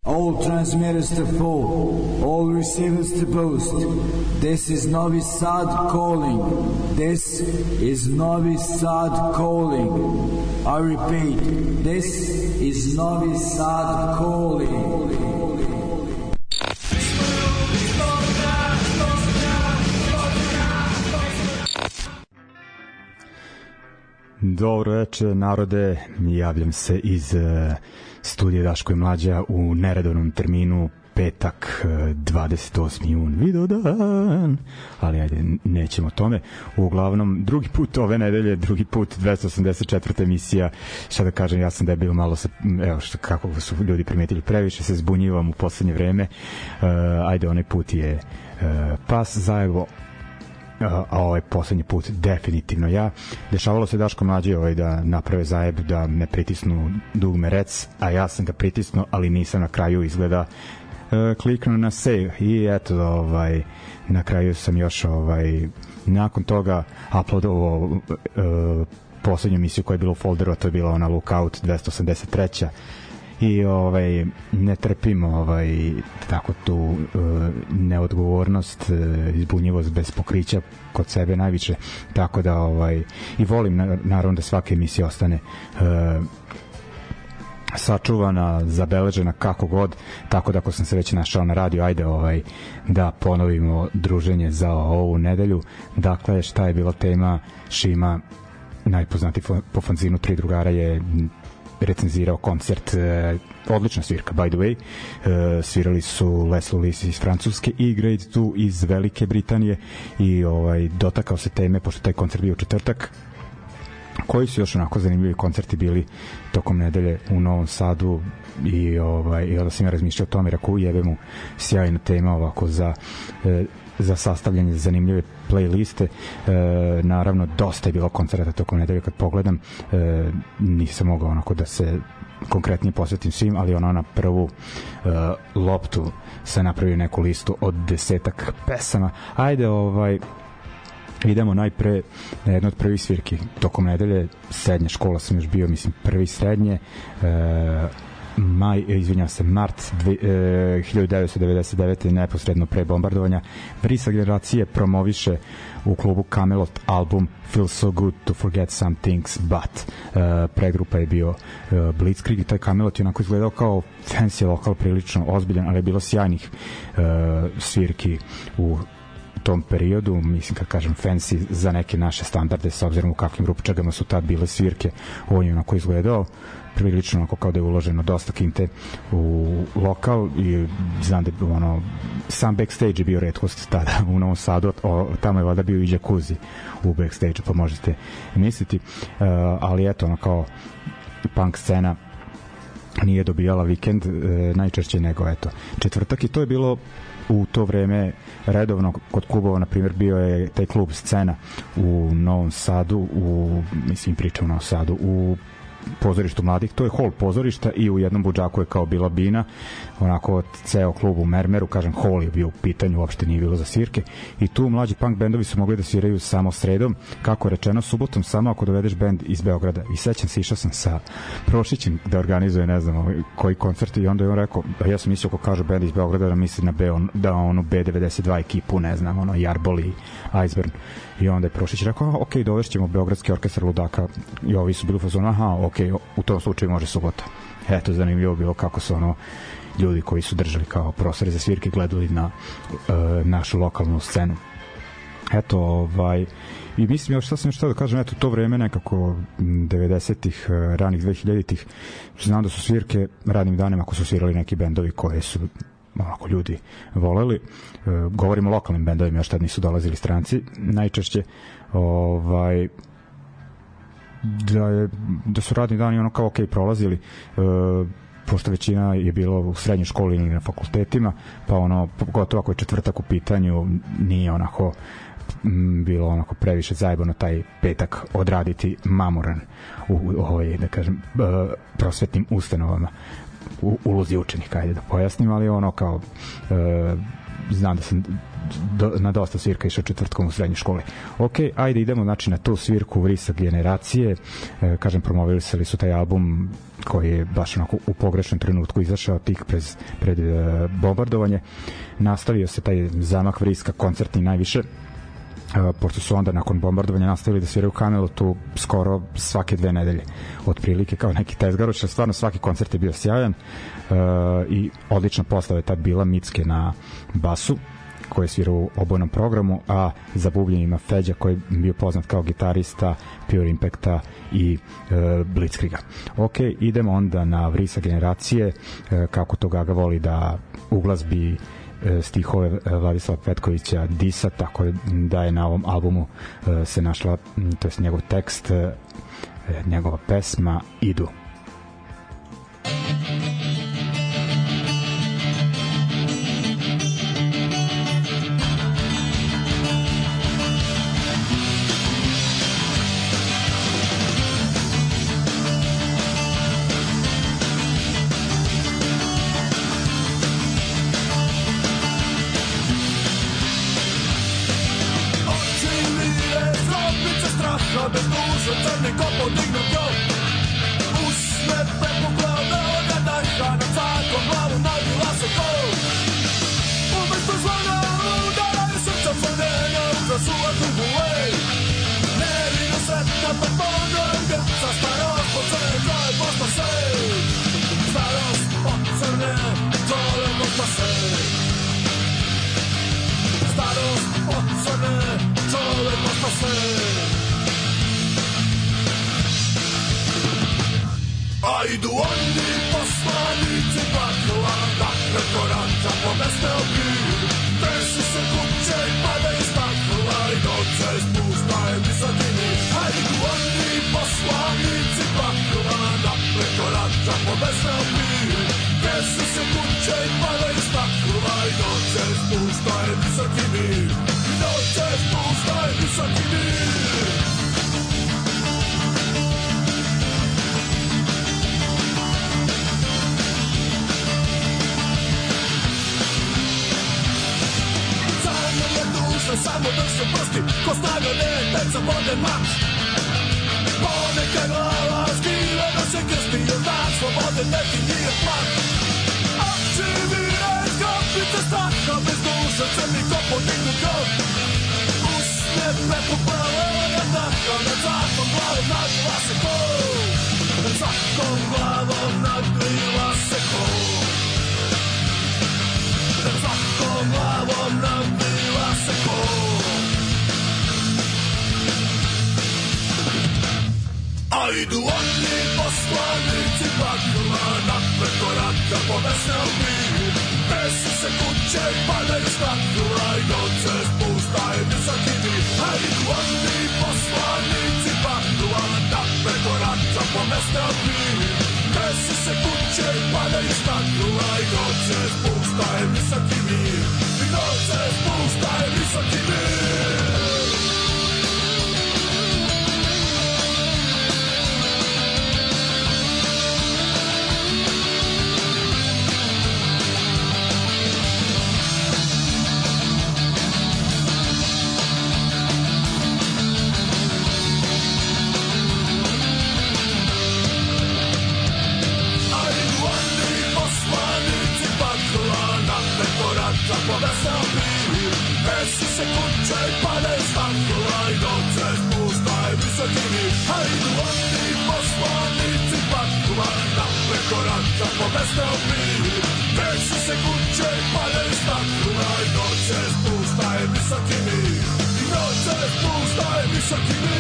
All transmitters to full, all receivers to boost. This is Novi Sad calling. This is Novi Sad calling. I repeat, this is Novi Sad calling. Dobro večer, narode, javljam se iz studija Daško i Mlađa u neredovnom terminu, petak, 28. jun, Vidovdan, ali ajde, nećemo o tome. Uglavnom, drugi put ove nedelje, drugi put 284. emisija, šta da kažem, ja sam debil malo se, evo što, kako su ljudi primetili, previše se zbunjivam u poslednje vreme. Ajde, onaj put je pas zajevo, a ovaj poslednji put definitivno ja. Dešavalo se Daško Mlađe da naprave zajeb, da me pritisnu dugme rec, a ja sam ga pritisnuo, ali nisam na kraju izgleda kliknuo na save i eto, na kraju sam još nakon toga uploadovao poslednju emisiju koja je bila u folderu, a to je bila ona Lookout 283. I ne trpim tako tu neodgovornost, izbunjivost bez pokrića kod sebe najviše, tako da i volim naravno da svaka emisija ostane sačuvana, zabeležena kako god, tako da ako sam se već našao na radio, ajde da ponovimo druženje za ovu nedelju. Dakle, šta je bila tema? Šima, najpoznatiji po fanzinu Tri drugara, je recenzirao koncert, odlična svirka by the way, svirali su Les Lulis iz Francuske i Grade 2 iz Velike Britanije i dotakao se teme, pošto taj koncert bio u četvrtak, koji su još onako zanimljivi koncerti bili tokom nedelje u Novom Sadu i onda sam ja razmišljao o tome, rekao jebe mu, sjajna tema ovako za sastavljanje zanimljive playliste. Naravno, dosta je bilo koncerta tokom nedelje, kad pogledam, nisam mogao onako da se konkretnije posvetim svim, ali na prvu loptu sam napravio neku listu od 10-ak pesama. Ajde, idemo najpre na jednu od prvih svirki tokom nedelje. Srednja škola sam još bio, mislim, prvi srednje, mart 1999. neposredno pre bombardovanja. Vrisa generacije promoviše u klubu Camelot album Feels So Good to Forget Some Things But. Pregrupa je bio Blitzkrieg i taj Camelot je onako izgledao kao fancy lokal, prilično ozbiljan, ali je bilo sjajnih svirki u tom periodu. Mislim, kad kažem fancy za neke naše standarde, s obzirom u kakvim rupčagama su tad bile svirke, on je onako izgledao prilično onako kao da je uloženo dosta kinte u lokal i znam da je sam backstage je bio retkost tada u Novom Sadu, tamo je valjda bio i jacuzzi u backstage, pa možete misliti, ali eto, kao punk scena nije dobijala vikend najčešće nego četvrtak, i to je bilo u to vreme redovno kod klubova. Na primjer, bio je taj klub Scena u Novom Sadu, mislim, pričam o Novom Sadu, u pozorištu mladih, to je hol pozorišta i u jednom budžaku je kao bila bina, onako ceo klub u mermeru, kažem, hol je bio u pitanju, uopšte nije bilo za svirke, i tu mlađi punk bendovi su mogli da sviraju samo sredom, kako rečeno, subotom samo ako dovedeš bend iz Beograda. I sećam se, išao sam sa Prošićem da organizuje ne znam koji koncert, i onda je on rekao, ja sam mislio, ako kažu bend iz Beograda, da misli na B92 ekipu, ne znam, Jarbol i Iceburn, i onda je Prošić rekao, ok, dovešćemo Beogradski orkestar ludaka, i ovi su bili u fazonu, aha, ok, u tom slučaju može subota. Eto, zanimljivo bilo kako su ljudi koji su držali kao prostore za svirke gledali na našu lokalnu scenu. Eto, i mislim, još šta da kažem, eto, to vreme nekako 90-ih, ranih 2000-ih, znam da su svirke radnim danima, ako su svirali neki bendovi koje su onako ljudi voleli, govorimo o lokalnim bendovima, još tad nisu dolazili stranci najčešće, da su radni dani kao ok prolazili, pošto većina je bilo u srednjoj školi ili na fakultetima, pa pogotovo ako je četvrtak u pitanju, nije bilo previše zajebano taj petak odraditi mamuran u da kažem, prosvetnim ustanovama u ulozi učenika, ajde da pojasnim, ali kao znam da sam na dosta svirka išao četvrtkom u srednjoj školi. Ok, ajde idemo znači na tu svirku Vrisak generacije. Kažem, promovisali su taj album koji je baš onako u pogrešnom trenutku izašao tik pred bombardovanje. Nastavio se taj zamah Vriska koncertni najviše, pošto su onda nakon bombardovanja nastavili da sviraju u Camelotu skoro svake 2 nedelje otprilike, kao neki tezgaroć. Stvarno svaki koncert je bio sjajan i odlična postava je tad bila Micke na basu koji je svirao u obojnom programu, a za bubljenima Feđa koji je bio poznat kao gitarista Pure Impacta i Blitzkriga. Ok, idemo onda na Vrisak generacije, kako to Gaga voli da uglazbi stihove Vladislava Petkovića Disa, tako da je na ovom albumu se našla, to je njegov tekst, njegova pesma Idu. A idu oni poslanici pakla, da prekorača po bestelbi. Desi se kuće i pada iz stakla i noće ispuštaje visokini. A idu oni poslanici pakla, da prekorača po bestelbi. Desi se kuće i pada iz stakla i noće ispuštaje visokini. I noće ispuštaje visokini. Samo drže prsti, ko snaga ne, peca vode mač. Ponekaj glava skrive da se krsti, jer znak slobode definije plan. Aktiviraj skrapice straha, bez duše crni ko podignu krv. Usne prepoplavljena daha, nad svakom glavom nadvila se kol. Nad svakom glavom nadvila se kol. Nad svakom glavom nadvila se kol. A idu oni poslanici pakla, da prekorača po veseli. Desi se kuće i padaju stakla i noće spuštaje visokini. A idu oni poslanici pakla, da prekorača po veseli. Desi se kuće i padaju stakla i noće spuštaje visokini. I noće spuštaje visokini. Po veseli, desi se kuće i padaju stakla i noće spuštaje visokini. A idu oni poslanici pakla, da prekorača po veseli. Desi se kuće i padaju stakla i noće spuštaje visokini. I noće spuštaje visokini.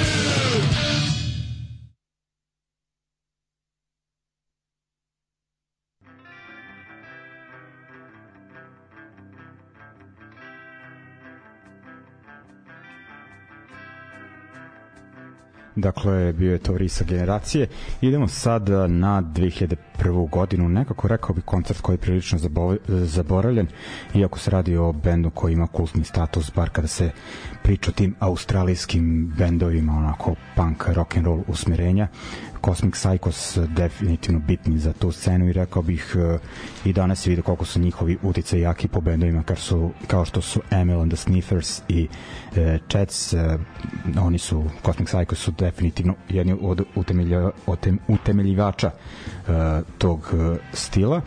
Dakle, bio je to Vrisak generacije. Idemo sad na 2001. 2001. godinu, nekako rekao bi koncert koji je prilično zaboravljen, iako se radi o bendu koji ima kultni status, bar kada se priča o tim australijskim bendovima, onako punk, rock and roll usmerenja. Cosmic Psychos definitivno bitni za tu scenu i rekao bih i danas se vidi koliko su njihovi uticaj jaki po bendovima kao što su Emil and the Sniffers i Chats. Oni su, Cosmic Psychos su definitivno jedni od utemeljivača tog stila.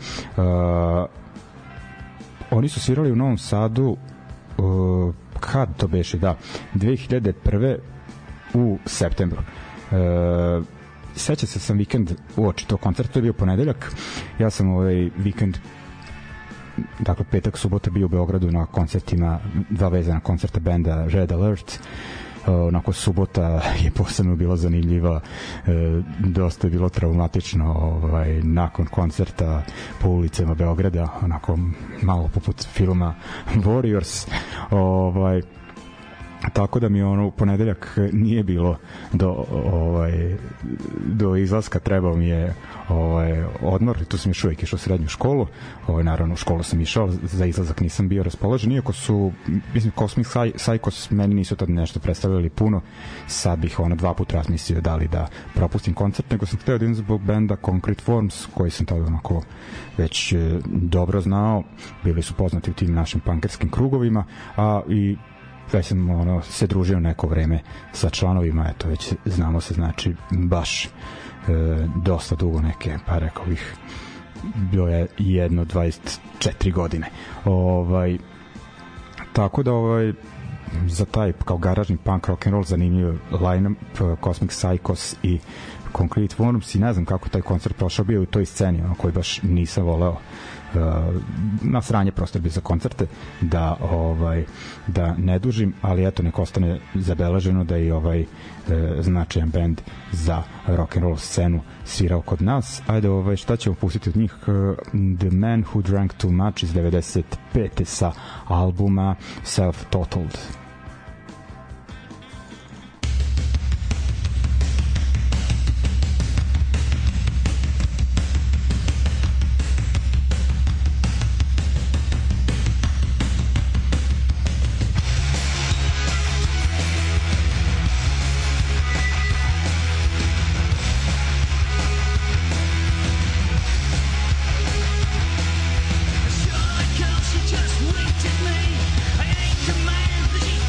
Oni su svirali u Novom Sadu kad to beše, 2001. u septembru. Seća se sam vikend uoči tog koncerta, to je bio ponedeljak, ja sam ovaj vikend, dakle petak, subota bio u Beogradu na koncertima, dva vezana koncerta benda Red Alert. Onako subota je posebno bila zanimljiva, dosta je bilo traumatično nakon koncerta po ulicama Beograda, onako malo poput filma Warriors, tako da mi u ponedeljak nije bilo do izlaska, trebao mi je odmor i tu sam još uvijek išao u srednju školu. Naravno u školu sam išao, za izlazak nisam bio raspoložen, iako su, mislim, Cosmic Psychos meni nisu tad nešto predstavljali puno, sad bih dva puta razmislio da li da propustim koncert, nego sam hteo da idem zbog benda Concrete Forms, koji sam tada onako već dobro znao, bili su poznati u tim našim punkerskim krugovima, a i već sam se družio neko vreme sa članovima, eto već znamo se, znači baš dosta dugo, neke, pa rekao bih bio je 24 godine. Tako da za taj kao garažni punk rock and roll zanimljiv line-up, Cosmic Psychos i Concrete Forms, i ne znam kako taj koncert prošao, bio u toj sceni koji baš nisam voleo, na sranje prostor bi za koncerte, da ne dužim, ali eto nek ostane zabeleženo da je značajan bend za rock and roll scenu svirao kod nas. Ajde, šta ćemo pustiti od njih? The Man Who Drank Too Much iz 95. sa albuma Self-Totaled. Just winked at me. I ain't the man that you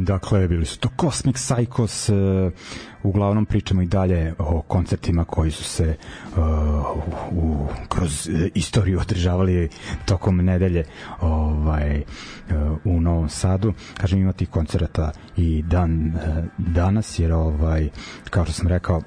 Dakle, bili su to Cosmic Psychos, uglavnom pričamo i dalje o koncertima koji su se kroz istoriju održavali tokom nedelje u Novom Sadu. Kažem, ima tih koncerata i danas, jer kao što sam rekao,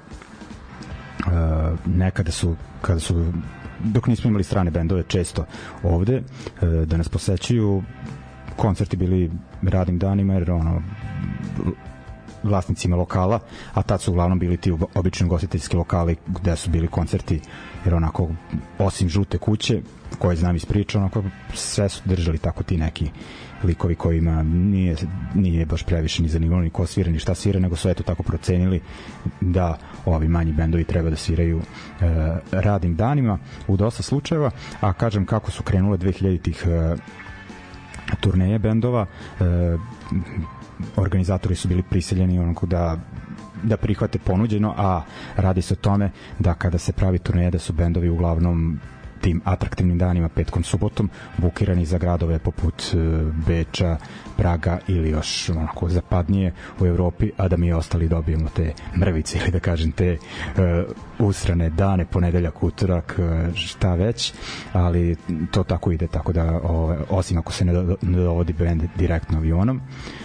nekada kada su dok nismo imali strane bendove često ovde da nas posećuju, koncerti bili radnim danima, jer vlasnicima lokala, a tad su uglavnom bili ti obični gostiteljski lokali gde su bili koncerti, jer onako osim Žute kuće koje znam iz priča, onako sve su držali tako ti neki likovi kojima nije baš previše ni zanimalo ni ko svira ni šta svira, nego su eto tako procenili da ovi manji bendovi treba da sviraju radnim danima u dosta slučajeva. A kažem, kako su krenule 2000-ih turneje bendova, organizatori su bili prisiljeni onako da prihvate ponuđeno, a radi se o tome da kada se pravi turneja da su bendovi uglavnom tim atraktivnim danima, petkom, subotom, bukirani za gradove poput Beča, Praga ili još onako zapadnije u Evropi, a da mi ostali dobijemo te mrvice ili da kažem te usrane dane, ponedeljak, utorak, šta već, ali to tako ide, tako da osim ako se ne dovodi bend direktno avionom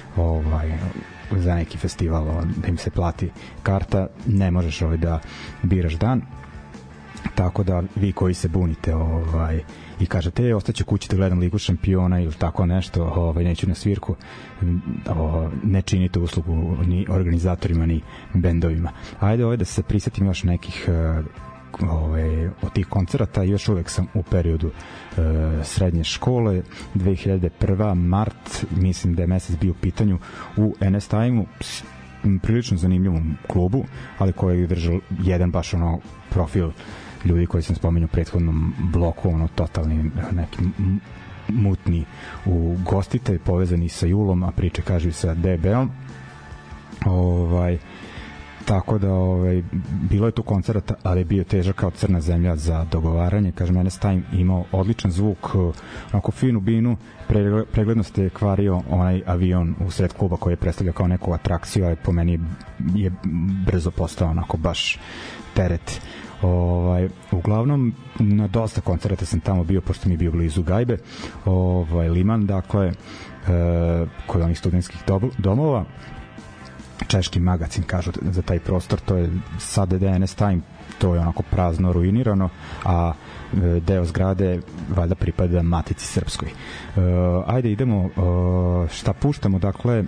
za neki festival da im se plati karta, ne možeš da biraš dan. Tako da vi koji se bunite i kažete ostaću kući da gledam Ligu šampiona ili tako nešto, neću na svirku, ne činite uslugu ni organizatorima ni bendovima. Ajde da se prisjetim još nekih od tih koncerata. Još uvek sam u periodu srednje škole, 2001. mart, mislim da je mesec bio u pitanju, u NS Time-u, prilično zanimljivom klubu, ali koji je držao jedan baš profil ljudi koji sam spomenuo u prethodnom bloku, totalni neki mutni ugostitelj povezani sa Julom, a priče kažu i sa DB-om. Tako da bilo je tu koncerata, ali je bio težak kao crna zemlja za dogovaranje. Kažem, NS Time imao odličan zvuk, onako finu binu, preglednost je kvario onaj avion u sred kluba koji je predstavljao kao neku atrakciju, ali po meni je brzo postao onako baš teret. Uglavnom na dosta koncerata sam tamo bio, pošto mi je bio blizu Gajbe, Liman, dakle, kod onih studentskih domova. Češki magazin kažu za taj prostor, to je sad DNS Time, to je onako prazno, ruinirano, a deo zgrade valjda pripada Matici Srpskoj. Ajde idemo, šta puštamo, dakle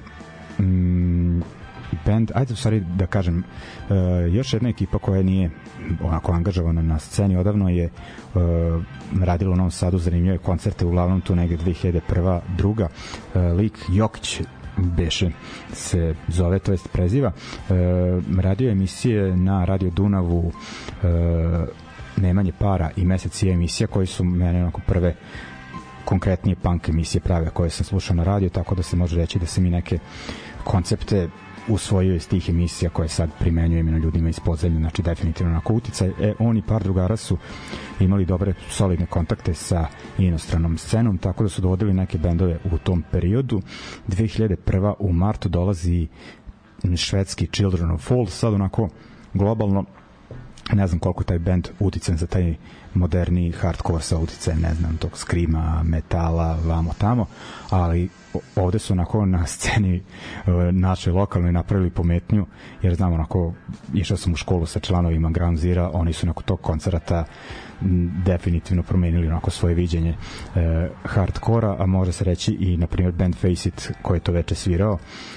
band, ajde u stvari da kažem, još jedna ekipa koja nije onako angažovana na sceni odavno je radila u Novom Sadu zanimljive koncerte, uglavnom tu negde 2001. druga, lik Jokić beše se zove, to jest preziva, radio emisije na Radio Dunavu, Nemanje para i Mesec je emisija, koji su mene onako prve konkretnije punk emisije prave koje sam slušao na radio, tako da se može reći da sam i neke koncepte usvojio iz tih emisija koje sad primenjujem na ljudima iz podzemlja, znači definitivno onako uticaj. On i par drugara su imali dobre, solidne kontakte sa inostranom scenom, tako da su dovodili neke bendove u tom periodu. 2001. u martu dolazi švedski Children of Fall, sad onako globalno ne znam koliko taj bend utican za taj moderni hardcore sa uticajem, ne znam, tog skrima, metala, vamo tamo, ali ovde su onako na sceni našoj lokalnoj napravili pometnju, jer znam, onako išao sam u školu sa članovima Ground Zero, oni su nakon tog koncerata definitivno promenili onako svoje viđenje hardkora, a može se reći i na primjer band Face It koji je to veče svirao,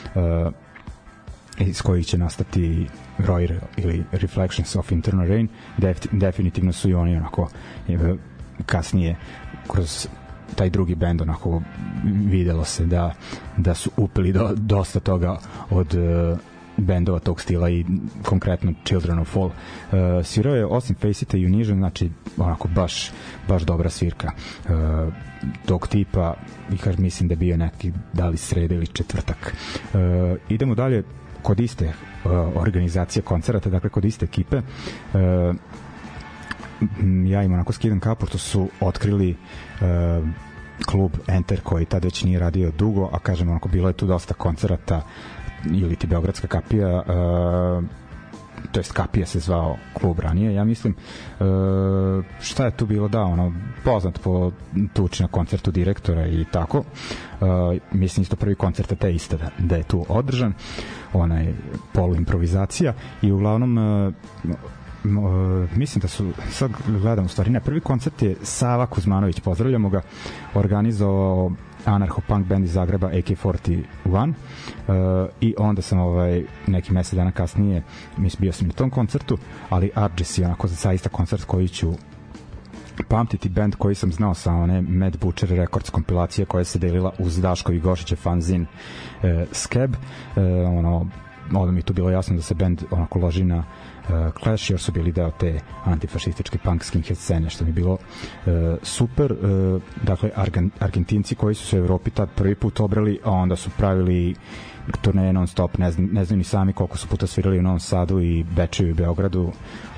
iz kojih će nastati Royer ili Reflections of Internal Rain, definitivno su i oni onako kasnije kroz taj drugi bend onako videlo se da su upili dosta toga od bendova tog stila i konkretno Children of Fall. Svirao je osim Face It-a i Unision, znači onako baš dobra svirka tog tipa, i kažem, mislim da je bio neki da li sreda ili četvrtak. Idemo dalje kod iste organizacije koncerata, dakle kod iste ekipe. Ja im onako skidam kapu što su otkrili klub Enter koji tad već nije radio dugo, a kažem, onako, bilo je tu dosta koncerata, ili ti Beogradska kapija, to jest Kapija se zvao klub ranije, ja mislim. Šta je tu bilo? Da, ono, poznat po tuči na koncertu direktora i tako. Mislim isto prvi koncert te iste da je tu održan, onaj poluimprovizacija, i uglavnom mislim da su, sad gledam u stvari, ne, prvi koncert je Sava Kuzmanović, pozdravljamo ga, organizovao anarcho-punk band iz Zagreba AK41, i onda sam neki mesec dana kasnije, mislim, bio sam na tom koncertu, ali Arges je onako zaista koncert koji ću pamtiti, band koji sam znao sa one Mad Butcher Records kompilacije koja se delila uz Daško i Gošiće fanzin Skeb. Onda mi je tu bilo jasno da se band onako loži na Clash, jer su bili deo te antifašističke punk skinhead scene, što mi je bilo super. Dakle, Argentinci koji su se u Evropi tad prvi put obrali, a onda su pravili turneje non stop, ne znam ni sami koliko su puta svirali u Novom Sadu i Bečeju i Beogradu.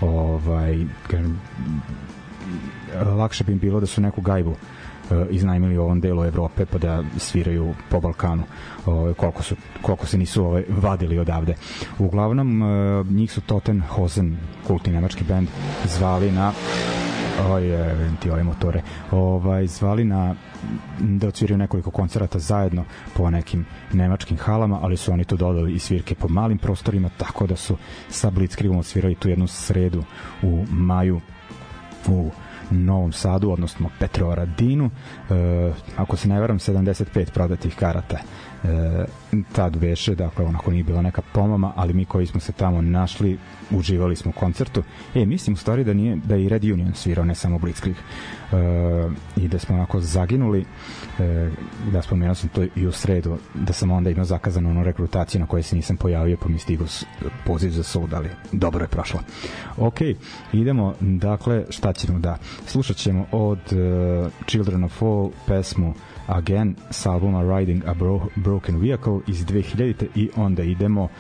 Lakše bi im bilo da su neku gajbu iznajmili u ovom delu Evrope pa da sviraju po Balkanu, koliko se nisu vadili odavde. Uglavnom, njih su Totenhausen, kultni nemački band, zvali na motore, zvali na da odsviraju nekoliko koncerata zajedno po nekim nemačkim halama, ali su oni tu dodali i svirke po malim prostorima, tako da su sa Blitzkriegom odsvirali tu jednu sredu u maju u Novom Sadu, odnosno Petrovaradinu. Ako se ne varam, 75 prodatih karata tad beše, dakle onako nije bila neka pomama, ali mi koji smo se tamo našli uživali smo u koncertu. Mislim u stvari da je i Red Union svirao, ne samo Blitzkrieg, i da smo onako zaginuli. Da, spomenuo sam to i u sredu, da sam onda imao zakazanu onu rekrutaciju na kojoj se nisam pojavio, pa mi stigu poziv za sud, ali dobro je prošlo. Ok, idemo, dakle, šta ćemo da slušat ćemo od Children of Fall pesmu Again sa albuma Riding a Broken Vehicle iz 2000. i onda idemo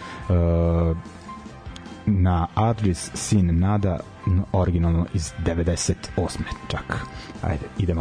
na Adris Sin Nada, originalno iz 98. čak. Ajde, idemo.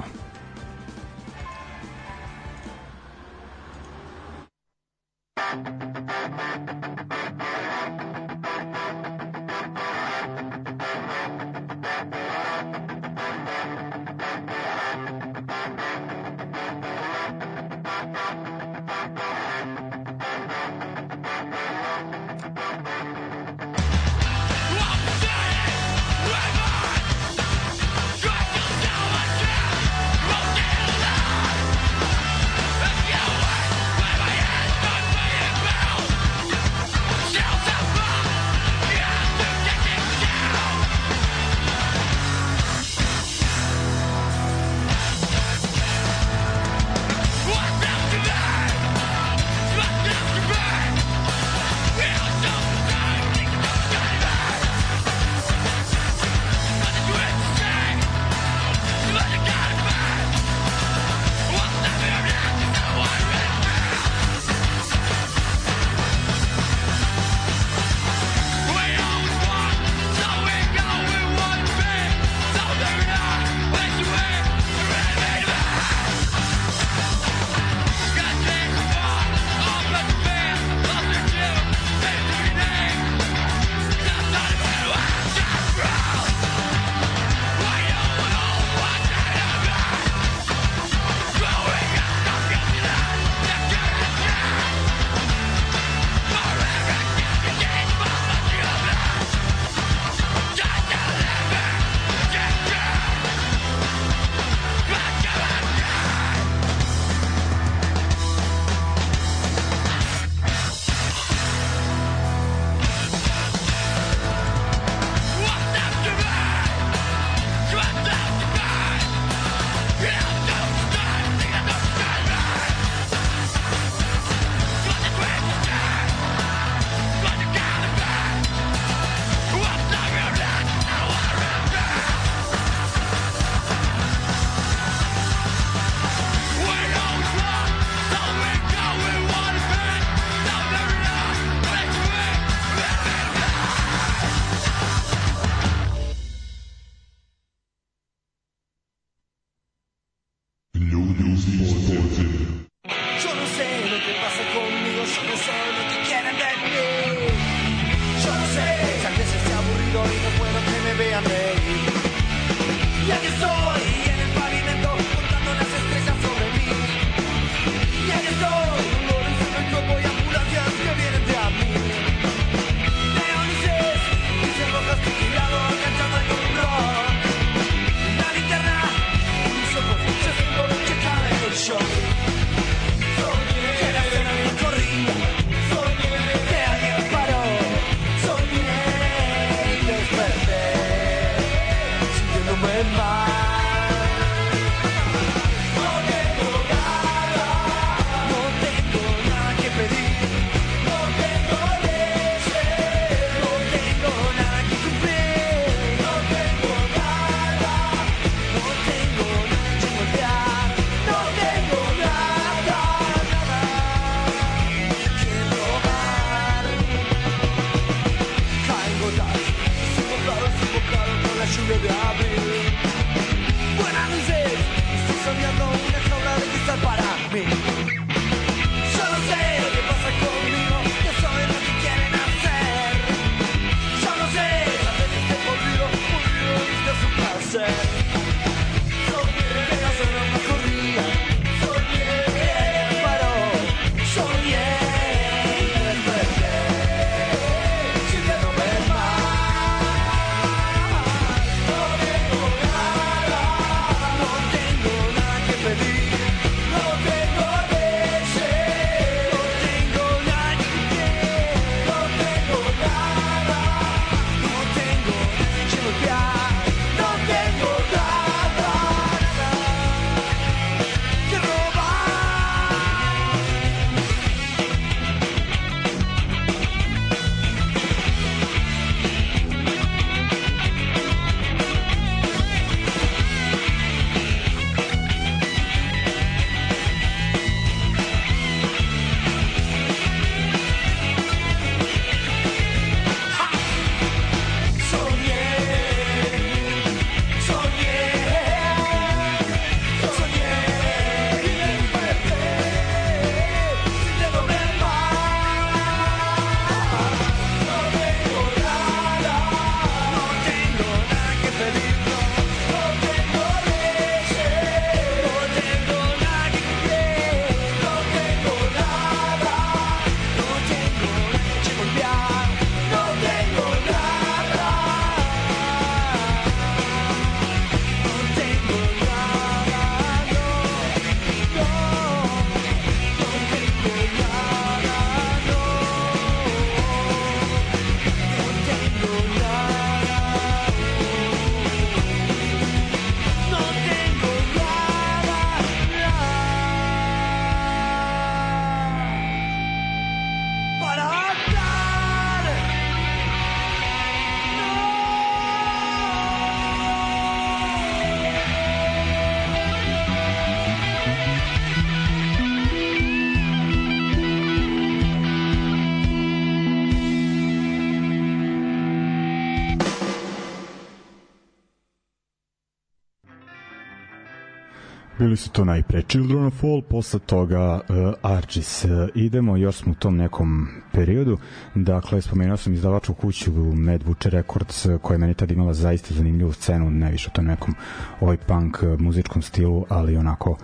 Bili su to najpre Children of Fall, posle toga Argis. Idemo, još smo u tom nekom periodu. Dakle, spomenuo sam izdavaču kuću Mad Butcher Records, koja je meni tad imala zaista zanimljivu scenu, najviše u tom nekom oj punk muzičkom stilu, ali onako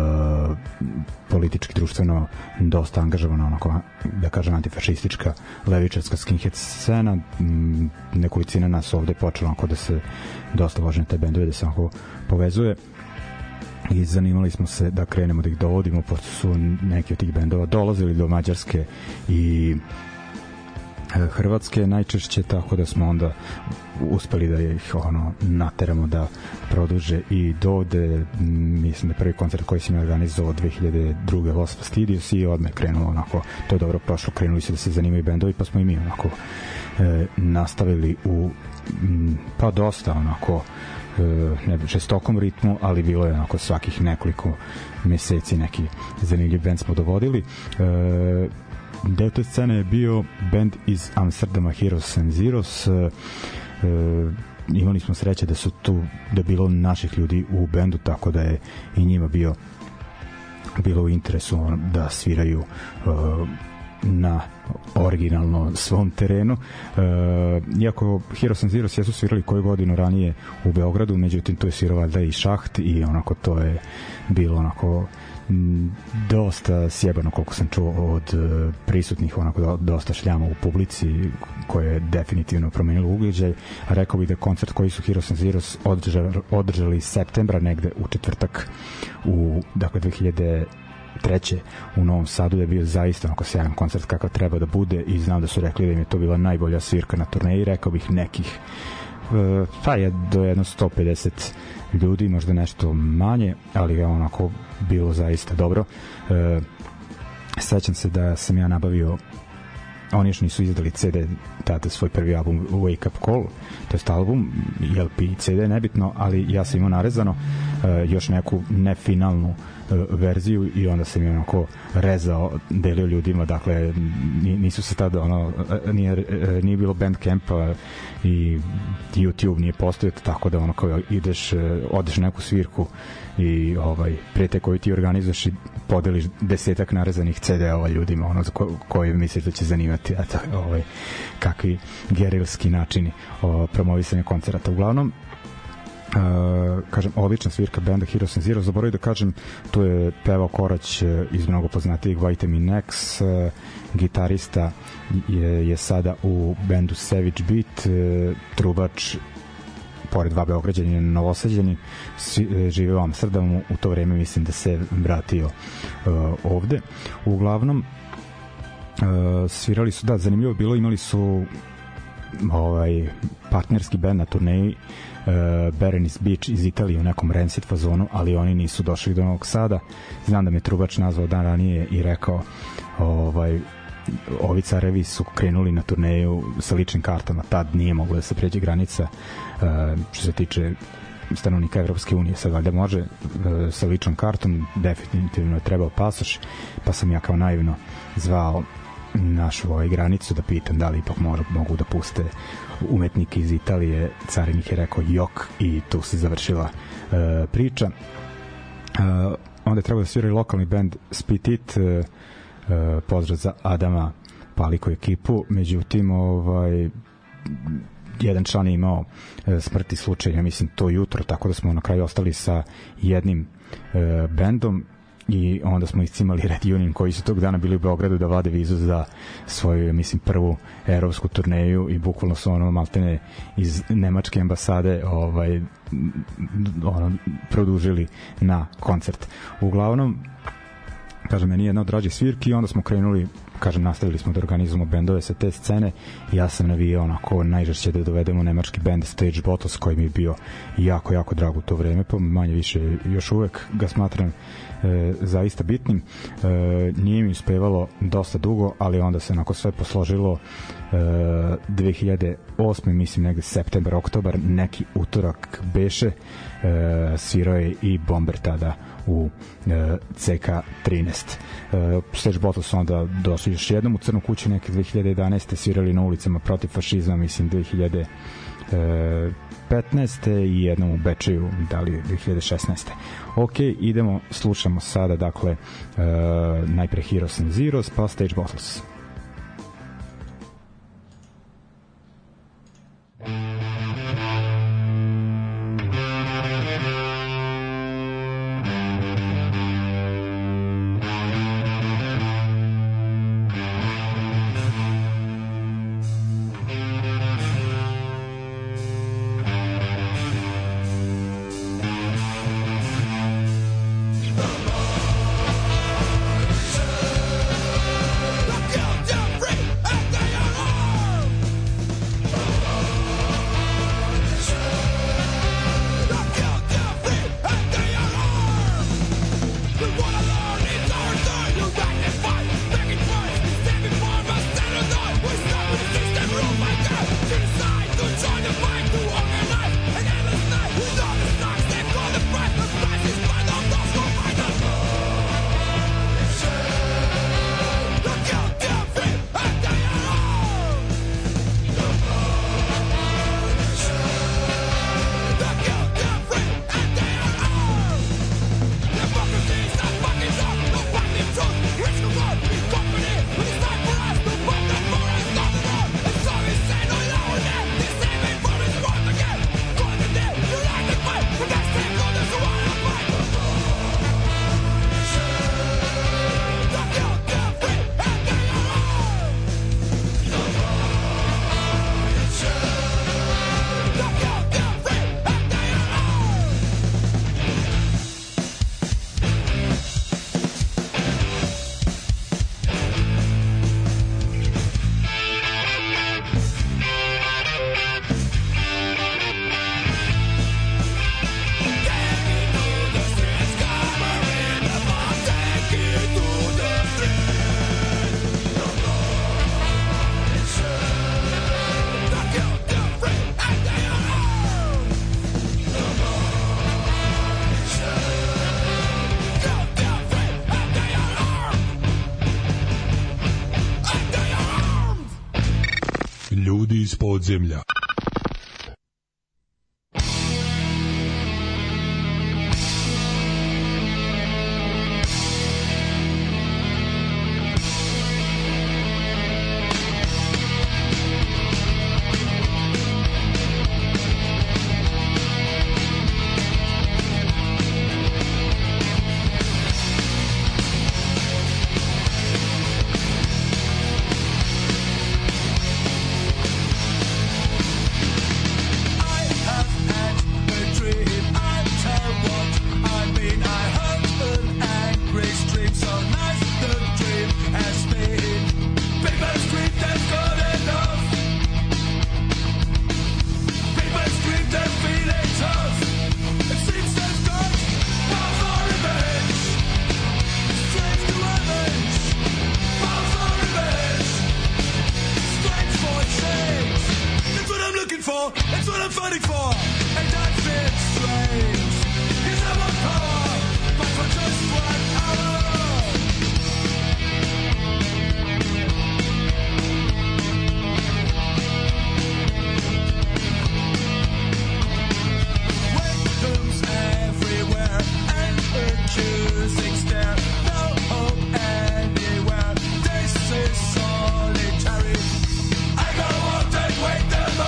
politički, društveno dosta angažovana, onako, da kažem, antifašistička, levičarska skinhead scena. Nekolicina nas ovde je počela onako da se dosta lože na te bendove, da se onako povezuje i zanimali smo se da krenemo da ih dovodimo, pošto su neki od tih bendova dolazili do Mađarske i Hrvatske najčešće, tako da smo onda uspeli da ih nateramo da produže i dovde. Mislim da prvi koncert koji sam je organizovao 2002. Los Fastidios i odmah krenulo onako, to je dobro prošlo, krenuli se da se zanimaju bendovi, pa smo i mi onako nastavili u pa dosta onako žestokom ritmu, ali bilo je onako svakih nekoliko meseci neki zanimljiv band smo dovodili. Deo te scene je bio band iz Amsterdama, Heroes and Zeros. Imali smo sreće da su tu, da bilo naših ljudi u bendu, tako da je i njima bilo u interesu da sviraju na originalno svom terenu. Iako Heroes and Zeros jesu svirali koju godinu ranije u Beogradu, međutim tu je svirao valjda i Šaht i onako to je bilo onako dosta sjebano, koliko sam čuo od prisutnih, onako dosta šljama u publici, koje je definitivno promenilo ugljeđaj. Rekao bih da koncert koji su Heroes and Zeros održali septembra, negde u četvrtak, u dakle 2003. u Novom Sadu, da je bio zaista onako sjajan koncert kakav treba da bude, i znam da su rekli da im je to bila najbolja svirka na turneji. Rekao bih nekih pa je do jedno 150 ljudi, možda nešto manje, ali je onako bilo zaista dobro. Sećam se da sam ja nabavio, oni još nisu izdali CD tada, svoj prvi album Wake Up Call, to je album, LP i CD, nebitno, ali ja sam imao narezano još neku nefinalnu verziju i onda sam je onako rezao, delio ljudima. Dakle, nisu se tada nije bilo Bandcampa i YouTube nije postojao, tako da onako ideš, odeš na neku svirku i pre te koju ti organizuješ i podeliš 10 narezanih CD-ova ljudima, za koje misliš da će zanimati. Kakvi gerilski načini promovisanja koncerata. Uglavnom, kažem, odlična svirka benda Heroes and Zeros. Zaboravim da kažem, tu je pevao Korać iz mnogo poznatijih Vitamin X, gitarista je sada u bendu Savage Beat, trubač pored dva Beograđani, Novosađani, žive u Amsterdamu, u to vreme mislim da se vratio ovde. Uglavnom, svirali su, da, zanimljivo bilo, imali su partnerski band na turneji, Berenice Beach iz Italije u nekom Rancid fazonu, ali oni nisu došli do Novog Sada. Znam da me trubač nazvao dan ranije i rekao ovi carevi su krenuli na turneju sa ličnim kartama, tad nije moglo da se pređe granica što se tiče stanovnika Evropske unije, sad valjda može sa ličnom kartom, definitivno je trebao pasoš, pa sam ja kao naivno zvao našu granicu da pitam da li ipak mogu da puste umetnike iz Italije. Carinik je rekao jok i tu se završila priča. Onda je trebao da svira lokalni band Spit It, pozdrav za Adama Paliku ekipu, međutim jedan član je imao smrtni slučaj, ja mislim to jutro, tako da smo na kraju ostali sa jednim bendom. i onda smo iscimali Red Union koji su tog dana bili u Beogradu da vade vizu za svoju, mislim, prvu evropsku turneju i bukvalno su ono maltene iz nemačke ambasade produžili na koncert. Uglavnom, kažem, meni je jedna od drađih svirki i onda smo krenuli, kažem, nastavili smo da organizujemo bendove sa te scene. Ja sam navijao onako najžešće da dovedemo nemački bend Stage Bottles koji mi je bio jako, jako drag u to vreme, pa manje više još uvek ga smatram zaista bitnim. Nije mi uspevalo dosta dugo, ali onda se onako sve posložilo. 2008. mislim negde septembar, oktobar, neki utorak beše, svirao je i Bomber tada u CK13. Stage Bottles su onda došli još jednom u Crnu kuću neke 2011. svirali na ulicama protiv fašizma, mislim 2015. i jednom u Bečeju, da li 2016. Ok, idemo, slušamo sada, dakle, najpre Heroes and Zeros, pa Stage Bottles. Ljudi iz podzemlja.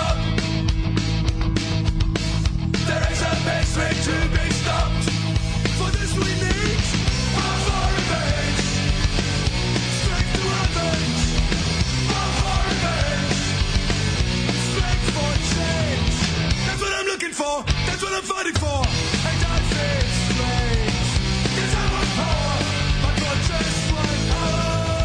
To be stopped. That's what I'm fighting for. And I feel strange, 'cause I want power, but you're just like her.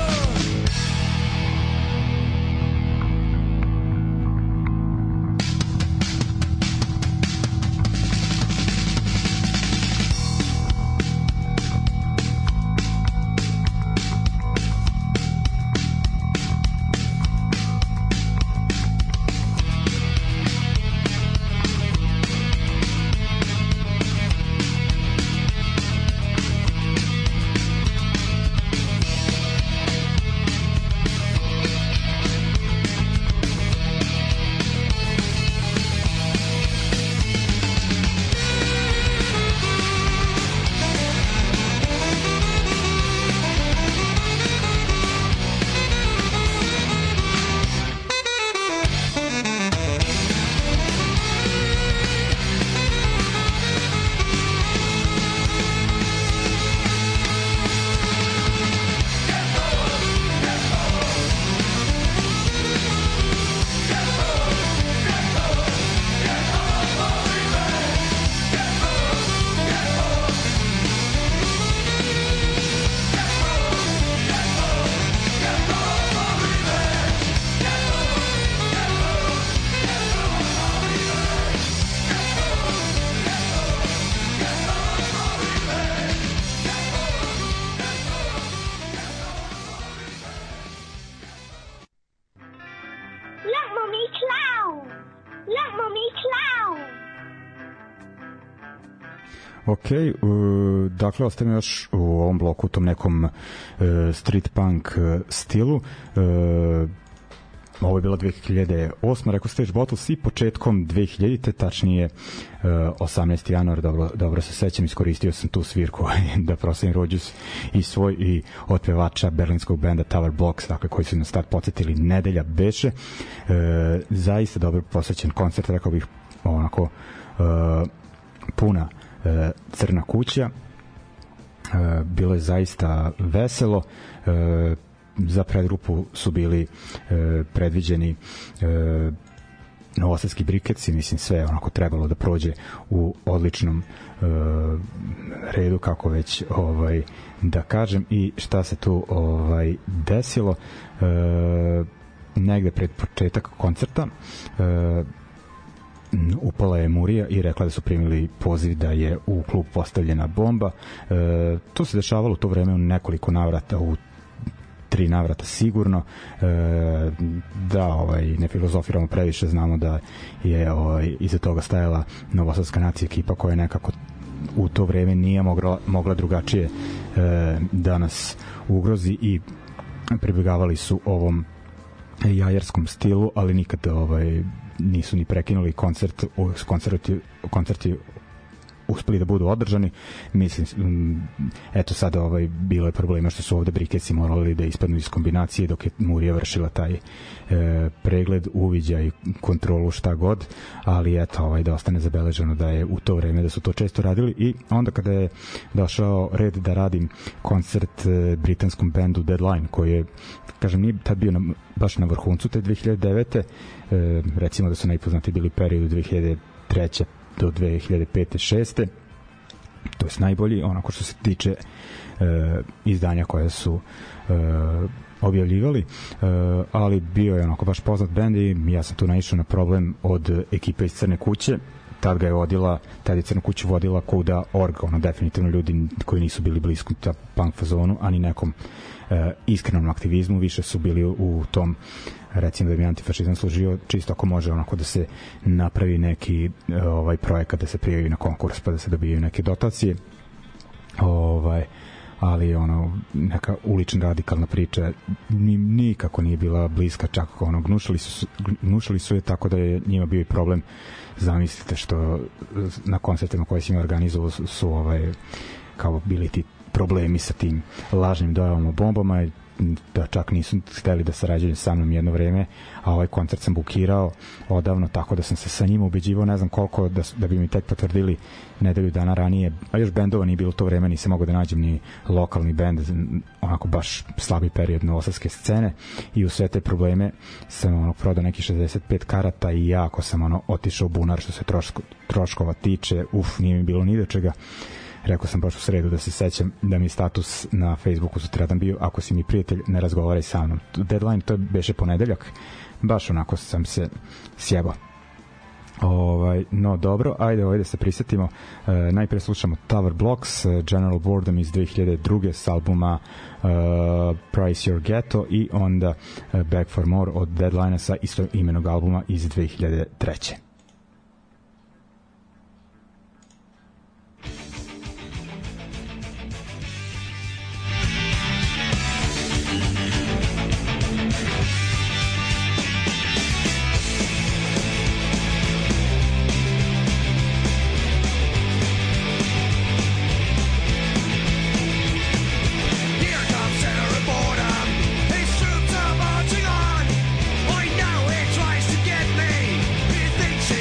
Look, Mummy, clown! Look, Mummy, clown! Ok, dakle ostavimo još u ovom bloku u tom nekom street punk stilu. Ovo je bilo 2008. Rekao Stage Bottles i početkom 2000-te, tačnije 18. januar, dobro se sećam, iskoristio sam tu svirku da proslavim rođus i svoj i od pevača berlinskog benda Tower Blocks, dakle, koji su na start podsjetili Nedelja beše. Zaista dobro posvećen koncert, rekao bih onako puna crna kuća. Bilo je zaista veselo. Za predgrupu su bili predviđeni novosadski briketsi, mislim sve onako trebalo da prođe u odličnom redu, kako već da kažem. I šta se tu desilo negde pred početak koncerta, upala je Murija i rekla da su primili poziv da je u klub postavljena bomba. To se dešavalo u to vreme u nekoliko navrata, u 3 navrata sigurno. Da, ne filozofiramo previše, znamo da je iza toga stajala novosadska nacija ekipa koja nekako u to vreme nije mogla drugačije da nas ugrozi i pribjegavali su ovom jajarskom stilu, ali nikad nisu ni prekinuli koncerti uspeli da budu održani. Mislim, eto sada bilo je problema što su ovde briketsi morali da ispadnu iz kombinacije dok je Murija vršila taj pregled, uviđaj, kontrolu, šta god, ali eto, da ostane zabeleženo da je u to vreme da su to često radili. I onda kada je došao red da radim koncert britanskom bendu Deadline, koji je, kažem, nije tad bio baš na vrhuncu te 2009. Recimo da su najpoznati bili period 2003. do 2005-2006. To je najbolji, onako što se tiče izdanja koje su objavljivali, ali bio je onako baš poznat bend i ja sam tu naišao na problem od ekipe iz Crne kuće. Tad je Crnu kuću vodila Kuda Org, definitivno ljudi koji nisu bili blisko ta punk fazonu, ani nekom iskrenom aktivizmu, više su bili u tom, recimo da bi antifašizam služio čisto ako može onako da se napravi neki projekat, da se prijavi na konkurs pa da se dobijaju neke dotacije, ali neka ulična radikalna priča nikako nije bila bliska, čak gnušali su je, tako da je njima bio i problem. Zamislite što na koncertima koje si im organizovao su kao bili ti problemi sa tim lažnim dojavom o bombama. da čak nisu hteli da sarađuju sa mnom jedno vreme, a ovaj koncert sam bukirao odavno, tako da sam se sa njima ubeđivao ne znam koliko da bi mi tek potvrdili nedelju dana ranije, a još bendova nije bilo to vreme, nisam mogao da nađem ni lokalni bend, onako baš slabi period novosadske scene, i u sve te probleme sam prodao neki 65 karata i jako sam otišao u bunar što se troškova tiče, nije mi bilo ni do čega. Rekao sam baš u sredu da se sećam da mi status na Facebooku sutradan bio: ako si mi prijatelj, ne razgovaraj sa mnom. Deadline, to beše ponedeljak, baš onako sam se sjebao. No dobro, ajde da se prisetimo. Najpre slušamo Tower Blocks, General Boredom iz 2002. s albuma Price Your Ghetto, i onda Back for More od Deadline sa isto imenog albuma iz 2003. Thinks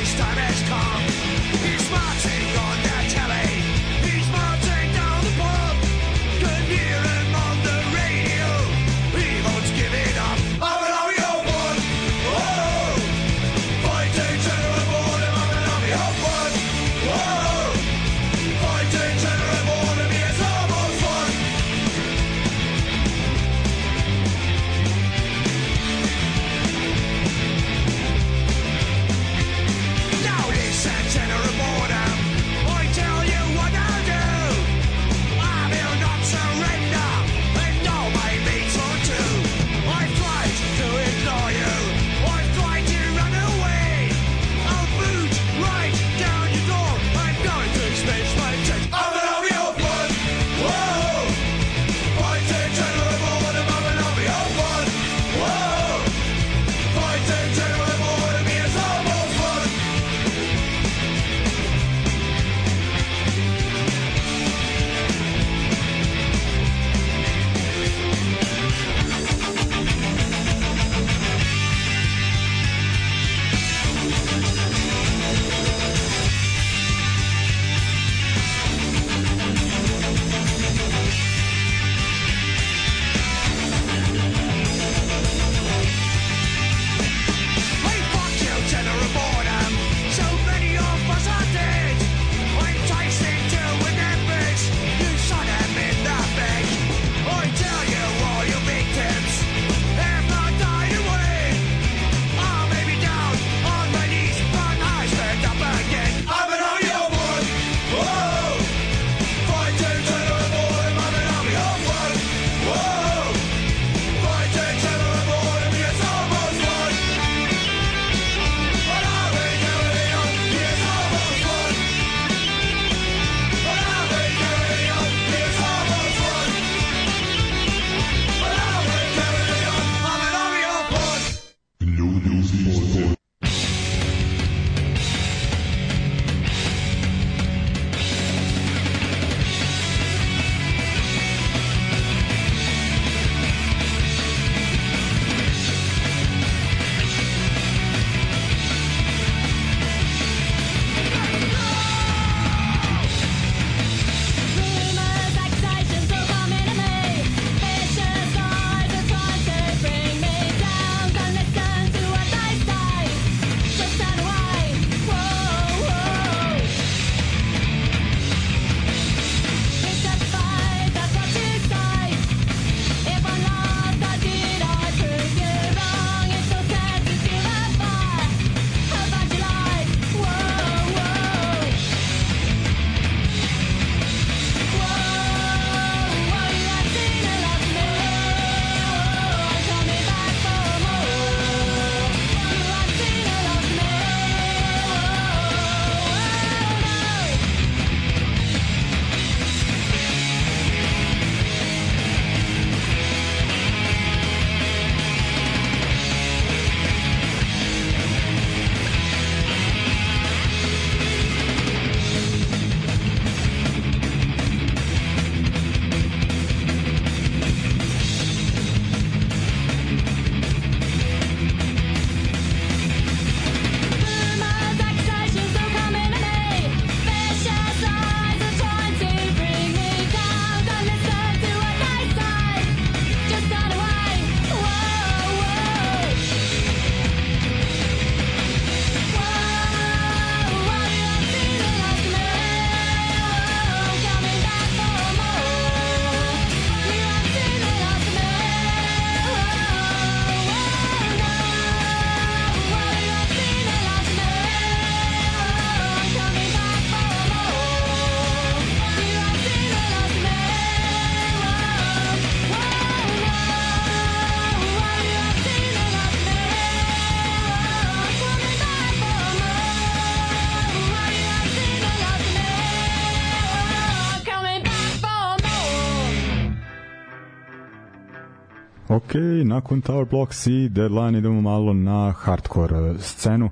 Ok, nakon Tower Blocks i Deadline idemo malo na hardcore scenu.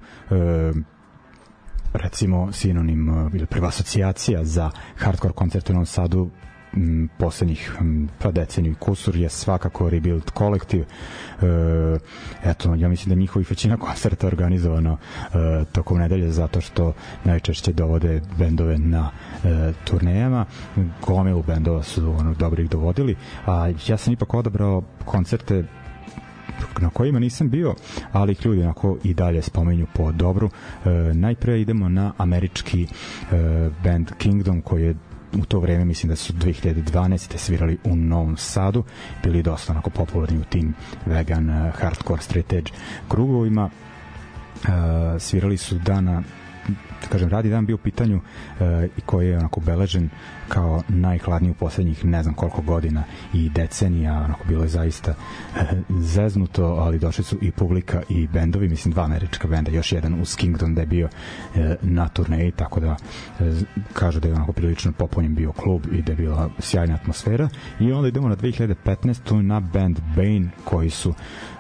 Recimo sinonim ili prva asocijacija za hardcore koncert u Novom Sadu poslednjih deceniju kusur je svakako Rebuild Collective. Eto, ja mislim da njihovih većina koncerta organizovano tokom nedelje zato što najčešće dovode bendove na turnejama. Gomilu bendova su dobro ih dovodili, a ja sam ipak odabrao koncerte na kojima nisam bio, ali ih ljudi onako i dalje spomenju po dobru. Najpre idemo na američki band Kingdom, koji je u to vreme, mislim da su 2012. svirali u Novom Sadu, bili dosta onako popularni u tim vegan, hardcore, straight edge krugovima. Svirali su dana, kažem, radi dan bio u pitanju i koji je onako beležen kao najhladniji u poslednjih ne znam koliko godina i decenija, onako bilo je zaista zeznuto, ali došli su i publika i bendovi, mislim 2 američka benda, još jedan uz Kingdom da je bio na turneji, tako da kažu da je onako prilično popunjen bio klub i da je bila sjajna atmosfera. I onda idemo na 2015. na band Bane, koji su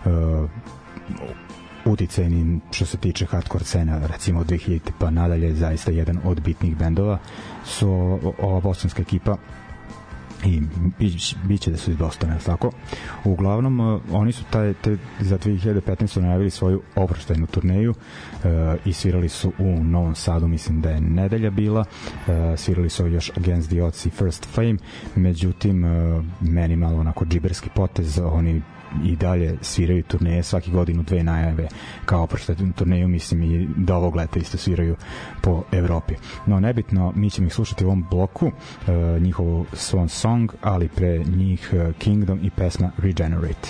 uticajni što se tiče hardcore scena, recimo od 2000 pa nadalje, zaista jedan od bitnih bendova su ova bostonska ekipa i biće da su i dosta, ne tako. Uglavnom, oni su za 2015. najavili svoju oproštajnu turneju i svirali su u Novom Sadu, mislim da je nedelja bila, svirali su još Against the Odds i First Fame, međutim meni malo onako džiberski potez, oni i dalje sviraju turneje, svaki godinu 2 najave kao oproštajnu turneju, mislim i da ovog leta isto sviraju po Evropi. No nebitno, mi ćemo ih slušati u ovom bloku, njihovu Swan Song, ali pre njih Kingdom i pesma Regenerate.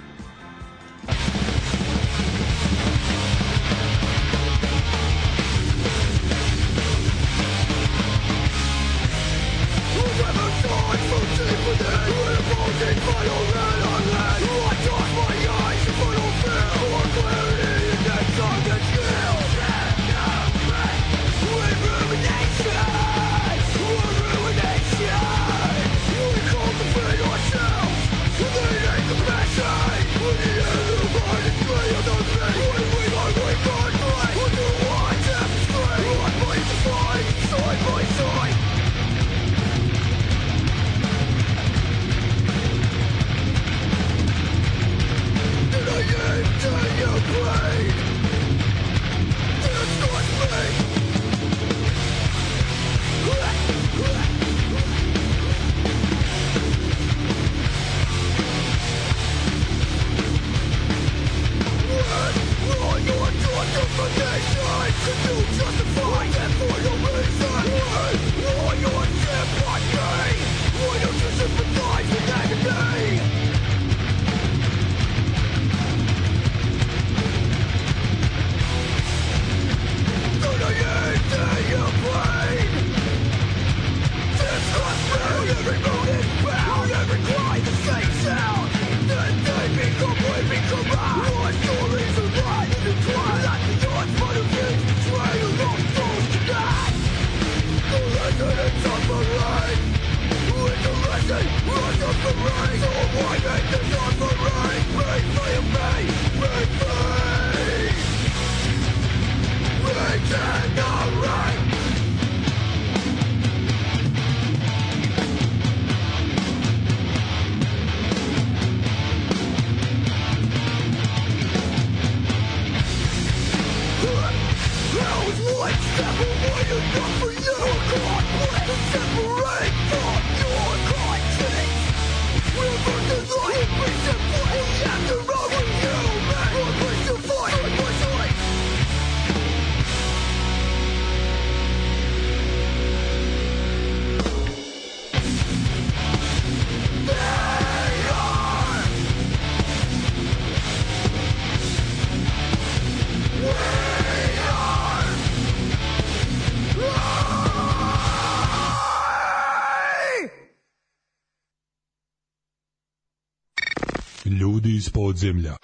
Ljudi iz podzemlja.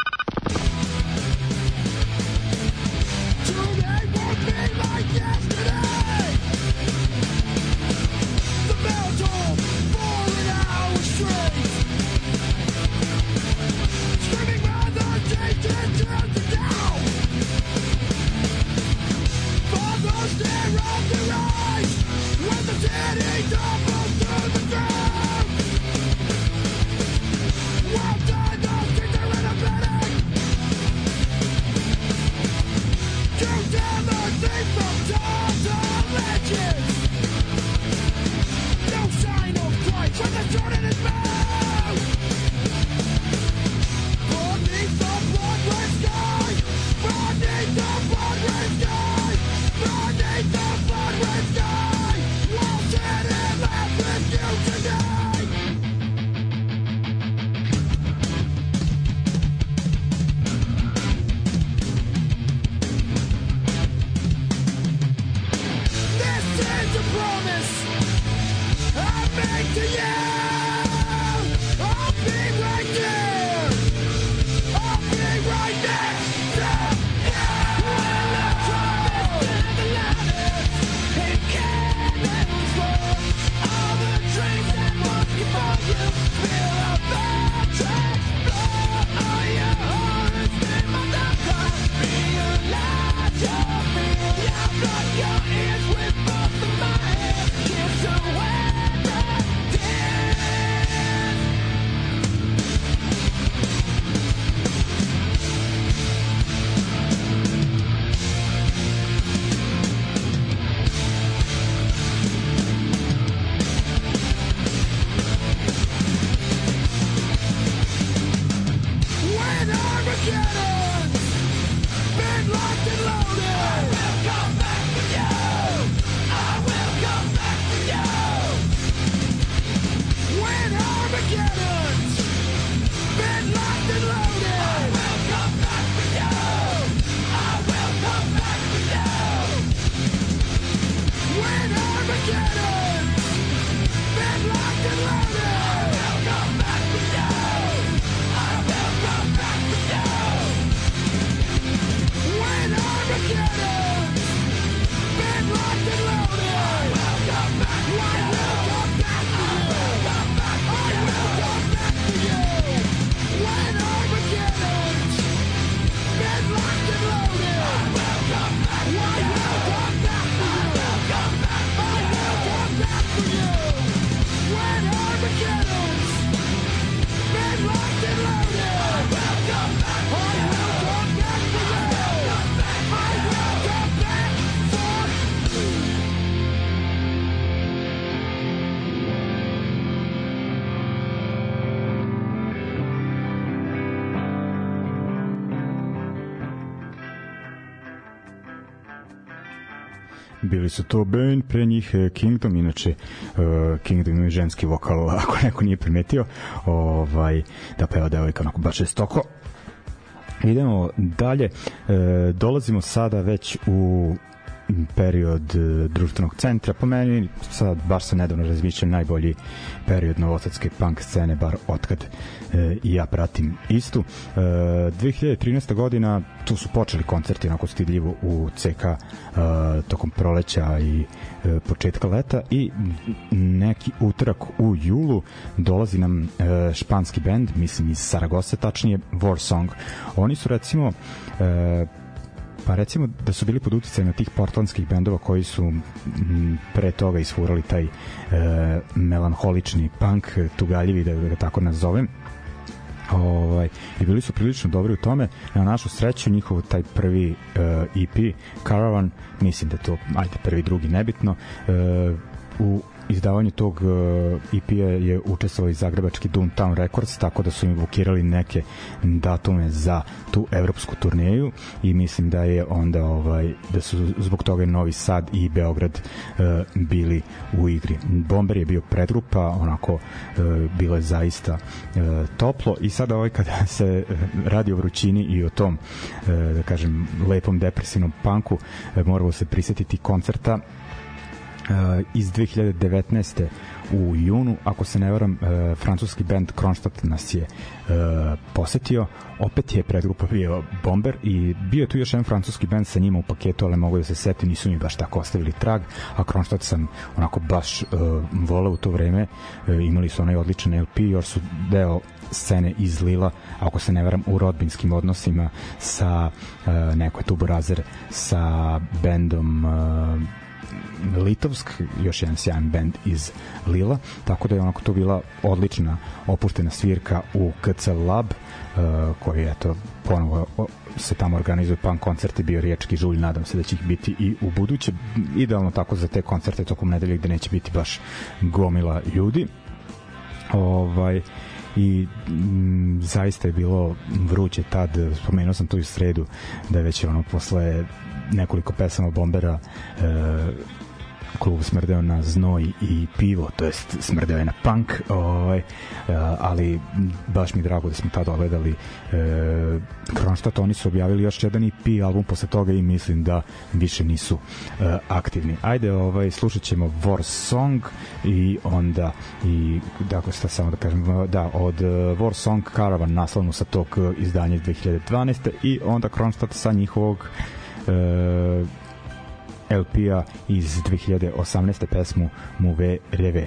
promise I make to you. I'll be right there. I'll be right next to you. When the trumpets and the lighters and cannons roar, all the trains that walk before you fill up the track floor. All your horns scream of the car, realize your fear. Yeah, block your ears with both of my hands. Kiss away the tears. When Armageddon's been locked and loaded, I will come back for you. I will come back for you. When Armageddon's been locked and loaded, I will come back for you. I will come back for you. When Armageddon's been locked and loaded, I will come back for you. I will come back for you. When Armageddon's been locked and loaded, I will come back for you. I will come back for you. I will come back for you. When Armageddon's been locked and loaded, I will come back for you. I will come back for you. I will come back for you. I will come back for you. When Armageddon's been locked and loaded, I will come back for you. I will come back for you. I will come back for you. I will come back for you. Bili su to Bane, pre njih Kingdom, inače Kingdom ima ženski vokal, ako neko nije primetio, da peva devojka onako baš žestoko. Idemo dalje, dolazimo sada već u period društvenog centra, po meni sad baš sam nedavno razmišljam najbolji period novosadske punk scene, bar otkad i ja pratim istu. 2013. godina, tu su počeli koncerti onako stidljivo u CK tokom proleća i početka leta, i neki utorak u julu dolazi nam španski bend, mislim iz Saragose, tačnije Warsong. Oni su recimo da su bili pod uticajem tih portlandskih bendova koji su pre toga isfurali taj melanholični punk, tugaljivi, da ga tako nazovem, i bili su prilično dobri u tome. Na našu sreću njihov taj prvi EP Caravan, mislim da je to prvi, drugi, nebitno, u izdavanju tog EP-a je učestvovao i zagrebački Doomtown Records, tako da su im bukirali neke datume za tu evropsku turneju, i mislim da je onda da su zbog toga Novi Sad i Beograd bili u igri. Bomber je bio predgrupa, onako bilo je zaista toplo, i sada kada se radi o vrućini i o tom, da kažem, lepom depresivnom punku, moramo se prisjetiti koncerta iz 2019. u junu, ako se ne varam, francuski band Kronstadt nas je posetio, opet je predgrupa bio Bomber, i bio je tu još jedan francuski band sa njima u paketu, ali mogu da se setim, nisu mi baš tako ostavili trag, a Kronstadt sam onako baš voleo u to vreme, imali su onaj odličan LP, još su deo scene iz Lila, ako se ne varam, u rodbinskim odnosima sa neko je tu Burazer sa bendom Litovsk, još jedan sjajan band iz Lila, tako da je onako to bila odlična opuštena svirka u KC Lab, koji eto ponovo se tamo organizuje punk koncerti, bio riječki žulj, nadam se da će ih biti i u buduće, idealno tako za te koncerte tokom nedelje gde neće biti baš gomila ljudi. I zaista je bilo vruće tad, spomenuo sam tu i sredu da je već posle nekoliko pesama Bombera klub smrdeo na znoj i pivo, to jest smrdeo je na punk, ali baš mi drago da smo tada gledali Kronstadt. Oni su objavili još jedan EP album posle toga i mislim da više nisu aktivni. Ajde, slušat ćemo War Song i onda dakle, samo da kažem, da, od War Song Caravan, naslovnu sa tog izdanja 2012. i onda Kronstadt sa njihovog LP-a iz 2018. pesmu Mouve Reve.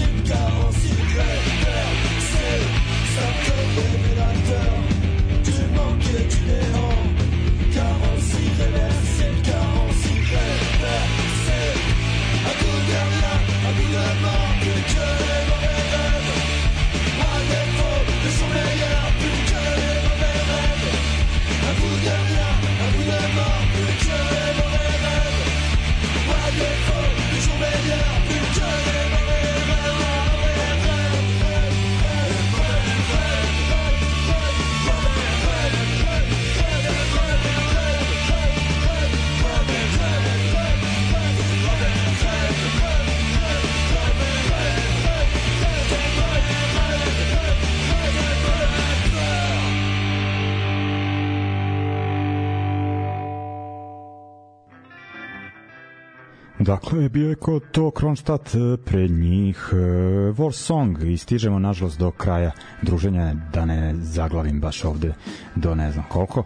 Dakle, bio je kod to Kronstadt, pred njih War Song i stižemo nažalost do kraja druženja, da ne zaglavim baš ovde do ne znam koliko.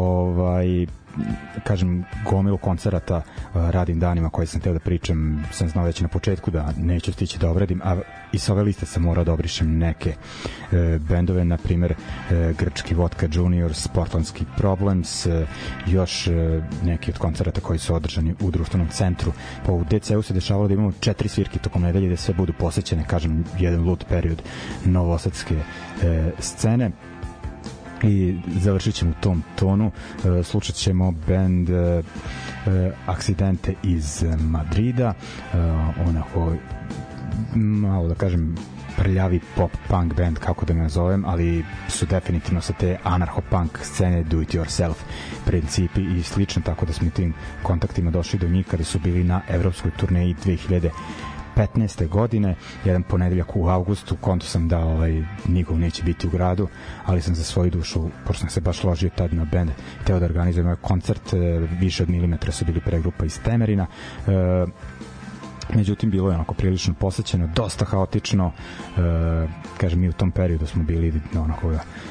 Kažem, gomilu koncerata radim danima koje sam teo da pričam, sam znao već na početku da neću stići da obradim, a i sa ove liste sam morao da obrišem neke bendove, na primer grčki Vodka Juniors, Portlandski Problems, još neki od koncerata koji su održani u društvenom centru. Pa u DC-u se dešavalo da imamo 4 svirke tokom nedelje da sve budu posećene, kažem, jedan lud period novosadske scene. I završit ćemo u tom tonu. Slušat ćemo band Accidente iz Madrida, onako malo da kažem prljavi pop-punk band, kako da me nazovem, ali su definitivno sa te anarcho-punk scene, do-it-yourself principi i slično, tako da smo tim kontaktima došli do njih kada su bili na evropskoj turneji 2015. godine, jedan ponedeljak u avgustu. Konto sam da nikog neće biti u gradu, ali sam za svoju dušu, pošto sam se baš ložio tad na band, teo da organizujem ovaj koncert. Više od milimetra su bili pregrupa iz Temerina, međutim bilo je onako prilično posećeno, dosta haotično. Kažem, mi u tom periodu smo bili onako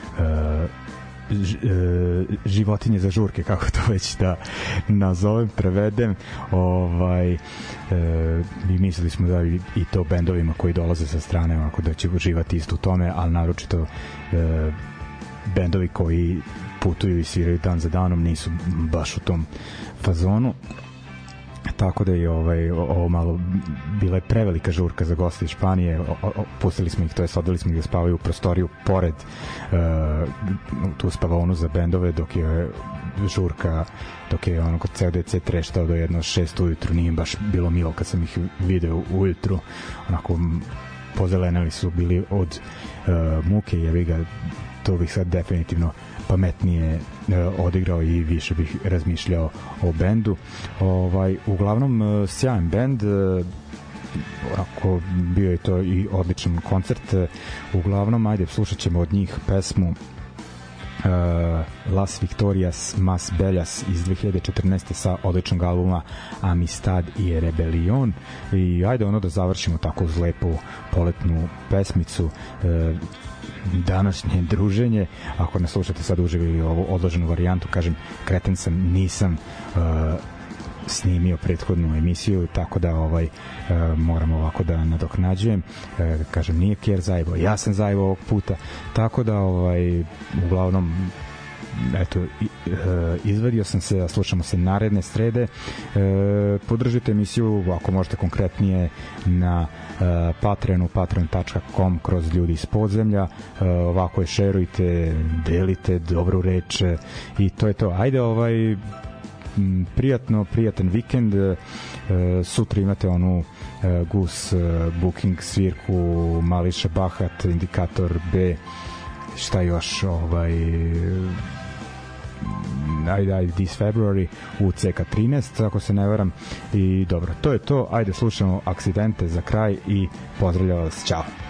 životinje za žurke, kako to već da nazovem, prevedem. Mi mislili smo da i to bendovima koji dolaze sa strane onako da će uživati isto u tome, ali naročito bendovi koji putuju i sviraju dan za danom nisu baš u tom fazonu, tako da je ovo malo bila je prevelika žurka za goste iz Španije. Pustili smo ih, to jest odveli smo ih da spavaju u prostoriju pored tu spavaonu za bendove, dok je žurka, dok je onako ceo DC treštao do 1-6 ujutru. Nije baš bilo milo kad sam ih video ujutru, onako pozeleneli su bili od muke, jebi ga, to bih sad definitivno pametnije odigrao i više bih razmišljao o bendu. Uglavnom sjajan bend, onako bio je to i odličan koncert. Uglavnom, ajde, slušat ćemo od njih pesmu Las Victorias Mas Bellas iz 2014. sa odličnog albuma Amistad i Rebelion. I ajde da završimo tako uz lepu poletnu pesmicu današnje druženje. Ako ne slušate sad uživo ili ovu odloženu varijantu, kažem, kreten sam, nisam snimio prethodnu emisiju, tako da moram ovako da nadoknađujem. Kažem, nije Kjer zajebao, ja sam zajebao ovog puta, tako da uglavnom eto, izvadio sam se, a slušamo se naredne srede. Podržite emisiju ako možete konkretnije na Patreonu, patreon.com kroz Ljudi iz podzemlja. Ovako je, šerujte, delite dobru reč i to je to. Ajde, prijatan vikend. Sutra imate onu Gus Booking svirku, Mališa Bahat, Indikator B, šta još, ajde, this February u CK13, ako se ne varam. I dobro, to je to. Ajde, slušamo Accidente za kraj i pozdravljam vas, čao.